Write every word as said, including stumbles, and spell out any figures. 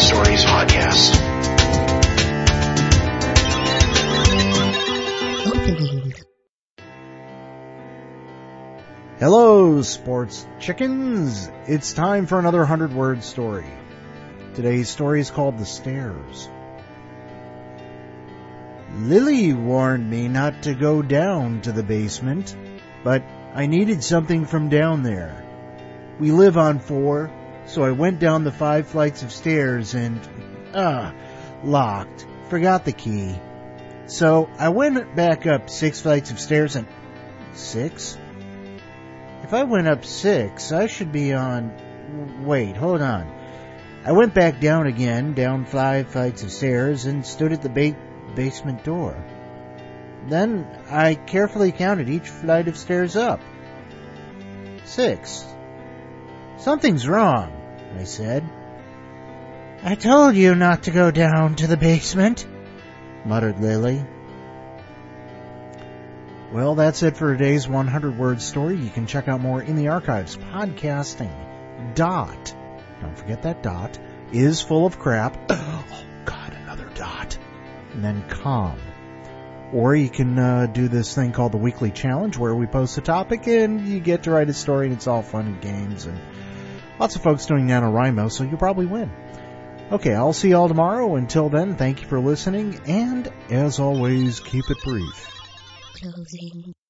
Stories podcast. Hello, sports chickens. It's time for another hundred-word story. Today's story is called The Stairs. Lily warned me not to go down to the basement, but I needed something from down there. We live on four, so I went down the five flights of stairs and, ah, locked. Forgot the key. So I went back up six flights of stairs and... Six? If I went up six, I should be on... Wait, hold on. I went back down again, down five flights of stairs, and stood at the ba- basement door. Then I carefully counted each flight of stairs up. Six. Something's wrong, I said. I told you not to go down to the basement, muttered Lily. Well, that's it for today's hundred-word story. You can check out more in the archives. Podcasting. Dot. Don't forget that dot. Is full of crap. Oh, God, another dot. And then com. Or you can uh, do this thing called the Weekly Challenge, where we post a topic and you get to write a story, and it's all fun and games. And lots of folks doing NaNoWriMo, so you'll probably win. Okay, I'll see you all tomorrow. Until then, thank you for listening. And, as always, keep it brief. Closing.